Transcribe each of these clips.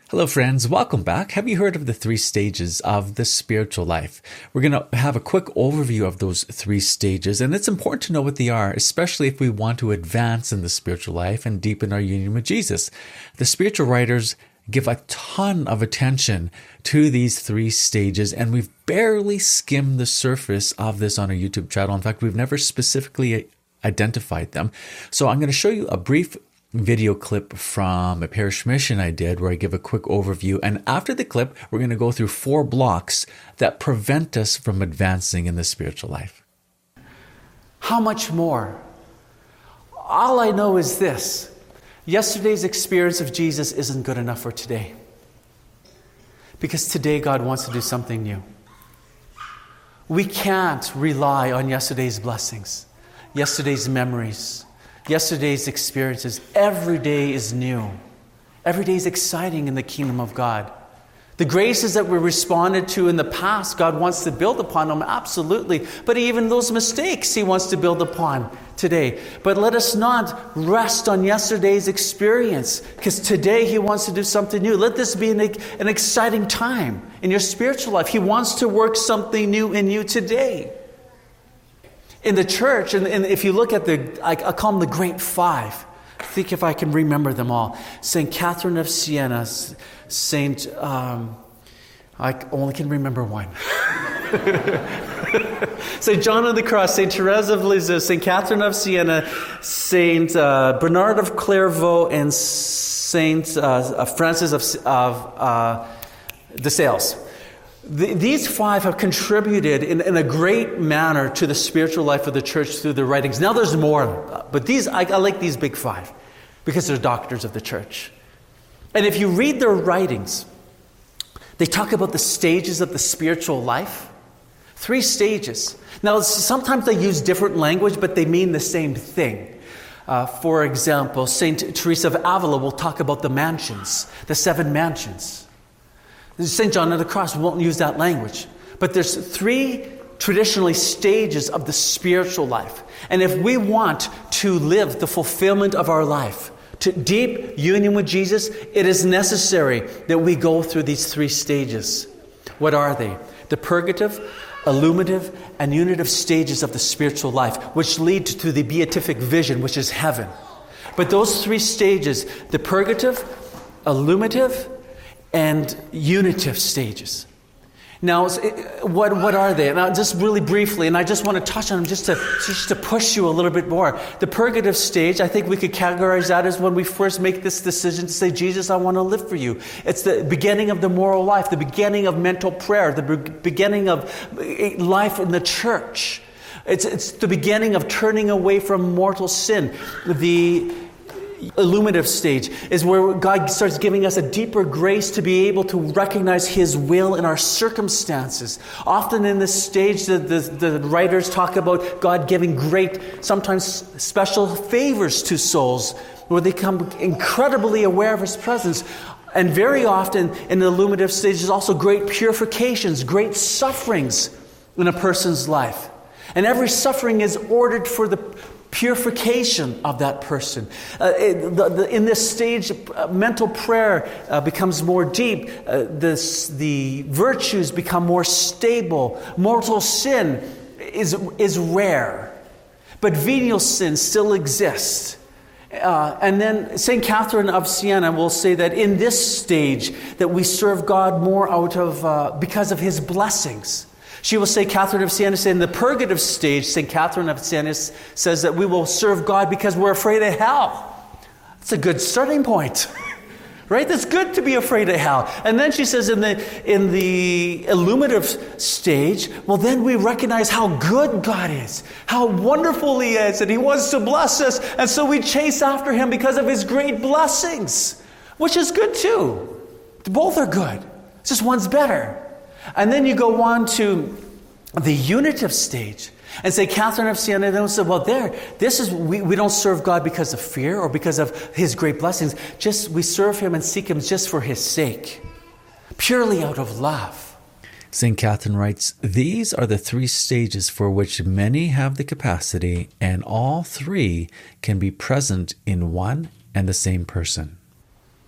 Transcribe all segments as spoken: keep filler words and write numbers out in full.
Hello friends, welcome back. Have you heard of the three stages of the spiritual life? We're going to have a quick overview of those three stages, and it's important to know what they are, especially if we want to advance in the spiritual life and deepen our union with Jesus. The spiritual writers give a ton of attention to these three stages, and we've barely skimmed the surface of this on our YouTube channel. In fact, we've never specifically identified them. So I'm going to show you a brief video clip from a parish mission I did where I give a quick overview. And after the clip, we're going to go through four blocks that prevent us from advancing in the spiritual life. How much more? All I know is this. Yesterday's experience of Jesus isn't good enough for today. Because today God wants to do something new. We can't rely on yesterday's blessings, yesterday's memories, yesterday's experiences. Every day is new. Every day is exciting in the kingdom of God. The graces that we responded to in the past, God wants to build upon them, absolutely. But even those mistakes He wants to build upon today. But let us not rest on yesterday's experience, because today He wants to do something new. Let this be an, an exciting time in your spiritual life. He wants to work something new in you today. In the church, and, and if you look at the, I, I call them the Great Five. Think if I can remember them all. Saint Catherine of Siena, Saint, um, I only can remember one. Saint John of the Cross, Saint Therese of Lisieux, Saint Catherine of Siena, Saint uh, Bernard of Clairvaux, and Saint uh, Francis of, of uh, de Sales. The, these five have contributed in, in a great manner to the spiritual life of the church through their writings. Now there's more, but these I, I like these big five because they're doctors of the church. And if you read their writings, they talk about the stages of the spiritual life. Three stages. Now sometimes they use different language, but they mean the same thing. Uh, for example, Saint Teresa of Avila will talk about the mansions, the seven mansions. Saint John of the Cross won't use that language. But there's three traditionally stages of the spiritual life. And if we want to live the fulfillment of our life, to deep union with Jesus, it is necessary that we go through these three stages. What are they? The purgative, illuminative, and unitive stages of the spiritual life, which lead to the beatific vision, which is heaven. But those three stages, the purgative, illuminative, and unitive stages. Now, what what are they? Now, just really briefly, and I just want to touch on them just to just to push you a little bit more. The purgative stage, I think we could categorize that as when we first make this decision to say, Jesus, I want to live for you. It's the beginning of the moral life, the beginning of mental prayer, the beginning of life in the church. It's it's the beginning of turning away from mortal sin. The illuminative stage is where God starts giving us a deeper grace to be able to recognize His will in our circumstances. Often in this stage, the, the, the writers talk about God giving great, sometimes special favors to souls, where they become incredibly aware of His presence. And very often in the illuminative stage, there's also great purifications, great sufferings in a person's life. And every suffering is ordered for the purification of that person. Uh, it, the, the, in this stage, uh, mental prayer uh, becomes more deep. Uh, this, the virtues become more stable. Mortal sin is, is rare. But venial sin still exists. Uh, and then Saint Catherine of Siena will say that in this stage that we serve God more out of uh, because of His blessings. She will say, Catherine of Siena, in the purgative stage, Saint Catherine of Siena says that we will serve God because we're afraid of hell. That's a good starting point, right? That's good to be afraid of hell. And then she says in the in the illuminative stage, well, then we recognize how good God is, how wonderful He is, and He wants to bless us. And so we chase after Him because of His great blessings, which is good too. Both are good. It's just one's better. And then you go on to the unitive stage. And say, Catherine of Siena, they say, well, there, this is, we, we don't serve God because of fear or because of His great blessings. Just, we serve Him and seek Him just for His sake. Purely out of love. Saint Catherine writes, these are the three stages for which many have the capacity, and all three can be present in one and the same person.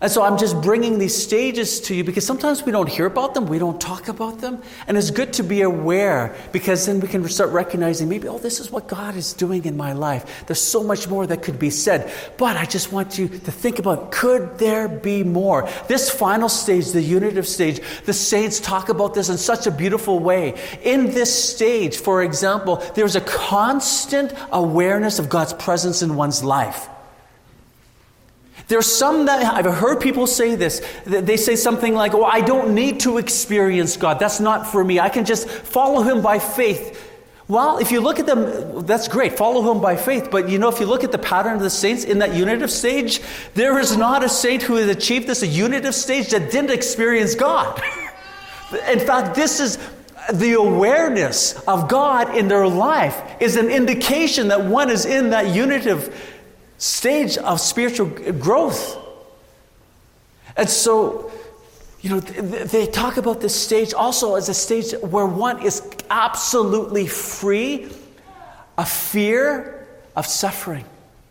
And so I'm just bringing these stages to you because sometimes we don't hear about them, we don't talk about them. And it's good to be aware because then we can start recognizing maybe, oh, this is what God is doing in my life. There's so much more that could be said. But I just want you to think about, could there be more? This final stage, the unitive stage, the saints talk about this in such a beautiful way. In this stage, for example, there's a constant awareness of God's presence in one's life. There's some that I've heard people say this. They say something like, oh, I don't need to experience God. That's not for me. I can just follow him by faith. Well, if you look at them, that's great. Follow him by faith. But you know, if you look at the pattern of the saints in that unitive stage, there is not a saint who has achieved this, a unitive stage, that didn't experience God. In fact, this is the awareness of God in their life is an indication that one is in that unitive stage of spiritual growth. And so, you know, they talk about this stage also as a stage where one is absolutely free of fear of suffering,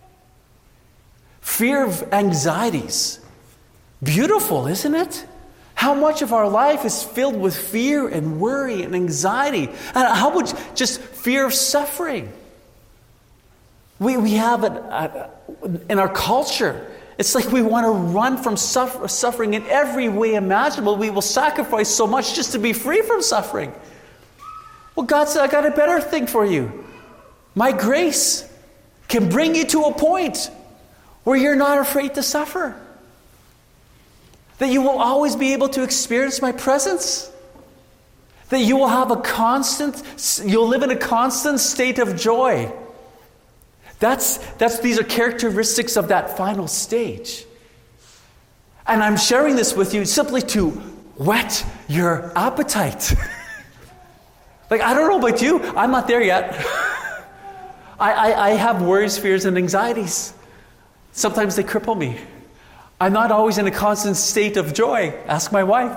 fear of anxieties. Beautiful, isn't it? How much of our life is filled with fear and worry and anxiety? And how much just fear of suffering? We we have it uh, in our culture. It's like we want to run from suffer, suffering in every way imaginable. We will sacrifice so much just to be free from suffering. Well, God said, I got a better thing for you. My grace can bring you to a point where you're not afraid to suffer. That you will always be able to experience my presence. That you will have a constant, you'll live in a constant state of joy. That's, that's, these are characteristics of that final stage. And I'm sharing this with you simply to whet your appetite. Like, I don't know about you, I'm not there yet. I, I, I have worries, fears, and anxieties. Sometimes they cripple me. I'm not always in a constant state of joy. Ask my wife.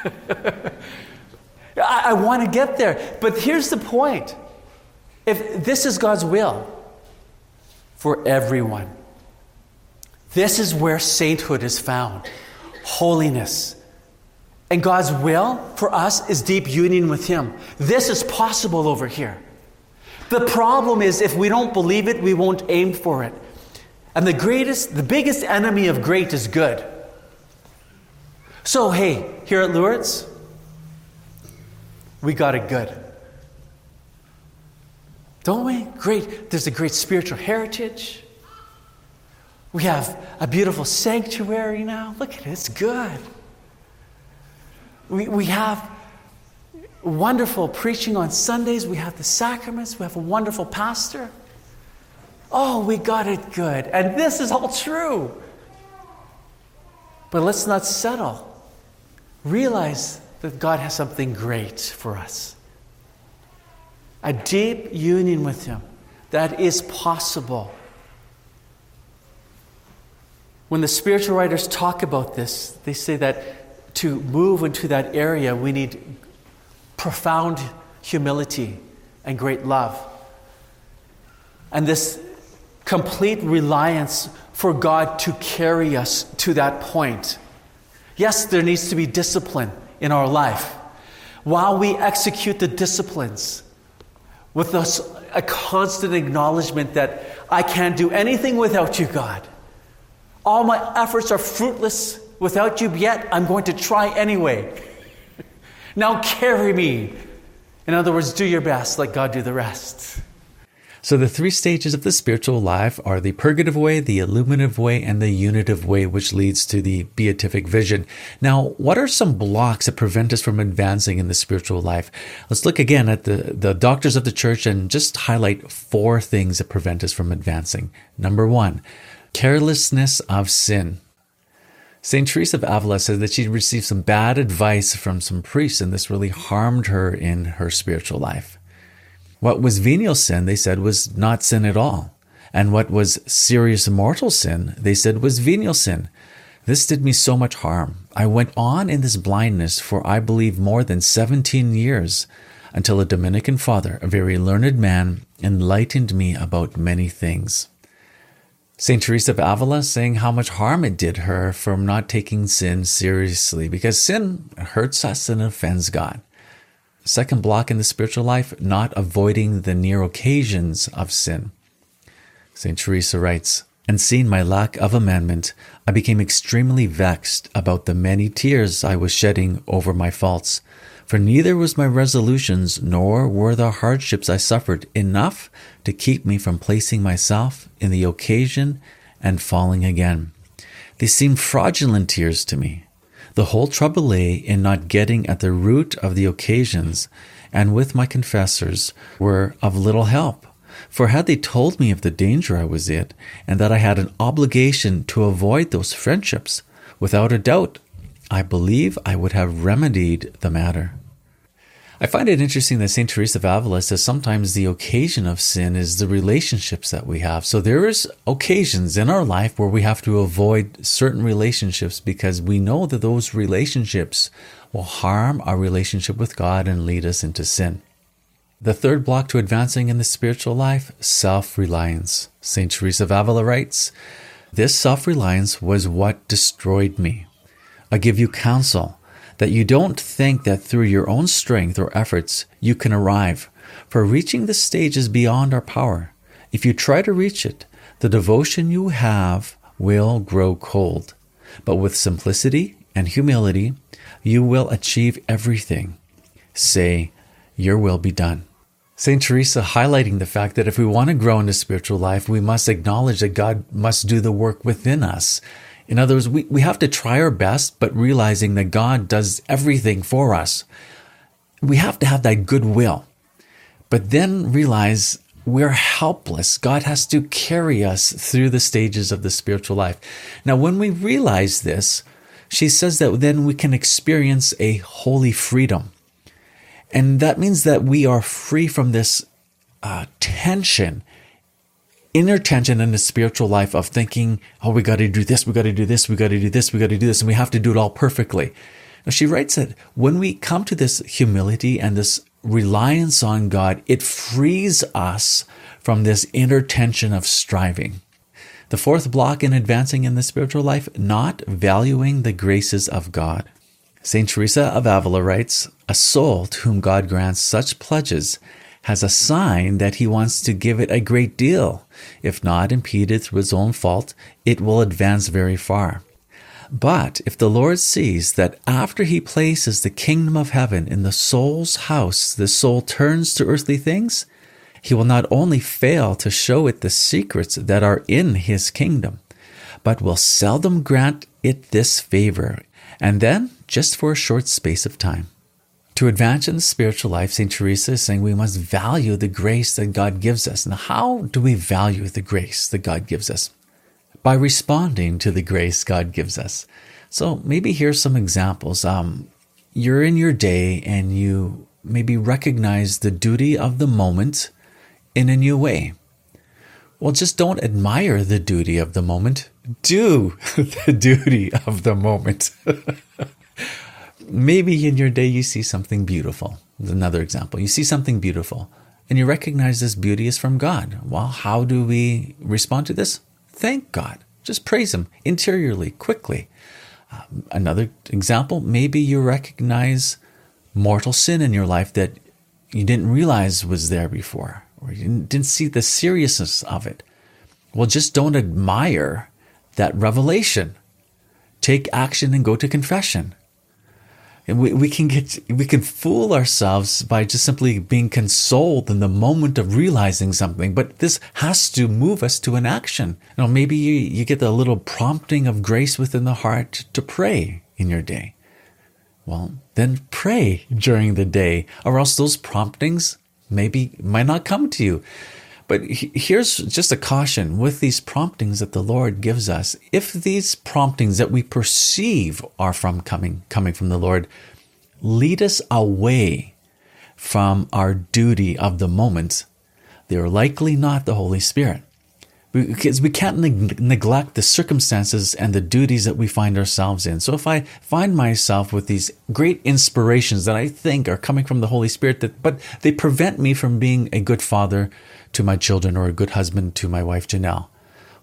I, I want to get there. But here's the point. If this is God's will for everyone, this is where sainthood is found. Holiness. And God's will for us is deep union with him. This is possible over here. The problem is if we don't believe it, we won't aim for it. And the greatest, the biggest enemy of great is good. So, hey, here at Lourdes, we got it good. Don't we? Great. There's a great spiritual heritage. We have a beautiful sanctuary now. Look at it. It's good. We, we have wonderful preaching on Sundays. We have the sacraments. We have a wonderful pastor. Oh, we got it good. And this is all true. But let's not settle. Realize that God has something great for us. A deep union with him that is possible. When the spiritual writers talk about this, they say that to move into that area, we need profound humility and great love. And this complete reliance for God to carry us to that point. Yes, there needs to be discipline in our life. While we execute the disciplines, with us a constant acknowledgement that I can't do anything without you, God. All my efforts are fruitless without you, yet I'm going to try anyway. Now carry me. In other words, do your best, let God do the rest. So the three stages of the spiritual life are the purgative way, the illuminative way, and the unitive way, which leads to the beatific vision. Now, what are some blocks that prevent us from advancing in the spiritual life? Let's look again at the, the doctors of the church and just highlight four things that prevent us from advancing. Number one, carelessness of sin. Saint Teresa of Avila said that she received some bad advice from some priests, and this really harmed her in her spiritual life. What was venial sin, they said, was not sin at all. And what was serious mortal sin, they said, was venial sin. This did me so much harm. I went on in this blindness for, I believe, more than seventeen years, until a Dominican father, a very learned man, enlightened me about many things. Saint Teresa of Avila saying how much harm it did her from not taking sin seriously, because sin hurts us and offends God. Second block in the spiritual life, not avoiding the near occasions of sin. Saint Teresa writes, "And seeing my lack of amendment, I became extremely vexed about the many tears I was shedding over my faults. For neither was my resolutions nor were the hardships I suffered enough to keep me from placing myself in the occasion and falling again. They seemed fraudulent tears to me. The whole trouble lay in not getting at the root of the occasions, and with my confessors were of little help. For had they told me of the danger I was in, and that I had an obligation to avoid those friendships, without a doubt, I believe I would have remedied the matter." I find it interesting that Saint Teresa of Avila says sometimes the occasion of sin is the relationships that we have. So there is occasions in our life where we have to avoid certain relationships because we know that those relationships will harm our relationship with God and lead us into sin. The third block to advancing in the spiritual life, self-reliance. Saint Teresa of Avila writes, "This self-reliance was what destroyed me. I give you counsel that you don't think that through your own strength or efforts you can arrive, for reaching this stage is beyond our power. If you try to reach it, the devotion you have will grow cold. But with simplicity and humility, you will achieve everything. Say, your will be done." Saint Teresa highlighting the fact that if we want to grow in the spiritual life, we must acknowledge that God must do the work within us. In other words, we, we have to try our best, but realizing that God does everything for us. We have to have that goodwill, but then realize we're helpless. God has to carry us through the stages of the spiritual life. Now, when we realize this, she says that then we can experience a holy freedom. And that means that we are free from this uh, tension, inner tension in the spiritual life of thinking, oh, we got to do this, we got to do this, we got to do this, we got to do this, and we have to do it all perfectly. Now, she writes that when we come to this humility and this reliance on God, it frees us from this inner tension of striving. The fourth block in advancing in the spiritual life, not valuing the graces of God. Saint Teresa of Avila writes, "A soul to whom God grants such pledges has a sign that he wants to give it a great deal. If not impeded through its own fault, it will advance very far. But if the Lord sees that after he places the kingdom of heaven in the soul's house, the soul turns to earthly things, he will not only fail to show it the secrets that are in his kingdom, but will seldom grant it this favor, and then just for a short space of time." To advance in the spiritual life, Saint Teresa is saying we must value the grace that God gives us. Now, how do we value the grace that God gives us? By responding to the grace God gives us. So maybe here's some examples. Um, you're in your day and you maybe recognize the duty of the moment in a new way. Well, just don't admire the duty of the moment. Do the duty of the moment. Maybe in your day you see something beautiful. Another example. You see something beautiful and you recognize this beauty is from God. Well, how do we respond to this? Thank God. Just praise Him interiorly, quickly. Um, another example, maybe you recognize mortal sin in your life that you didn't realize was there before, or you didn't, didn't see the seriousness of it. Well, just don't admire that revelation. Take action and go to confession. And we, we can get we can fool ourselves by just simply being consoled in the moment of realizing something, but this has to move us to an action. You know, maybe you, you get a little prompting of grace within the heart to pray in your day. Well, then pray during the day, or else those promptings maybe might not come to you. But here's just a caution with these promptings that the Lord gives us. If these promptings that we perceive are from coming, coming from the Lord, lead us away from our duty of the moment, they are likely not the Holy Spirit. Because we can't neg- neglect the circumstances and the duties that we find ourselves in. So if I find myself with these great inspirations that I think are coming from the Holy Spirit, that, but they prevent me from being a good father to my children or a good husband to my wife, Janelle,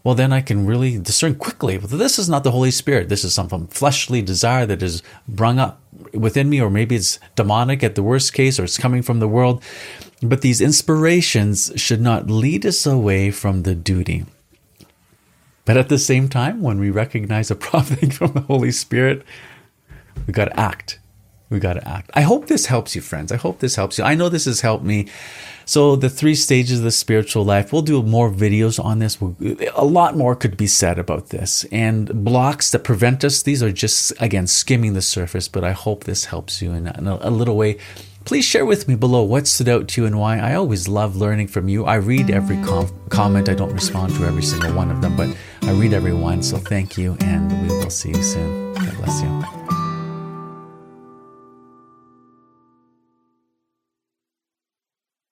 well, then I can really discern quickly, this is not the Holy Spirit. This is some fleshly desire that is brung up within me, or maybe it's demonic at the worst case, or it's coming from the world. But these inspirations should not lead us away from the duty. But at the same time, when we recognize a prompting from the Holy Spirit, we got to act. We got to act. I hope this helps you, friends. I hope this helps you. I know this has helped me. So the three stages of the spiritual life, we'll do more videos on this. A lot more could be said about this. And blocks that prevent us, these are just, again, skimming the surface. But I hope this helps you in a, a little way. Please share with me below what stood out to you and why. I always love learning from you. I read every com- comment. I don't respond to every single one of them, but I read every one. So thank you, and we will see you soon. God bless you.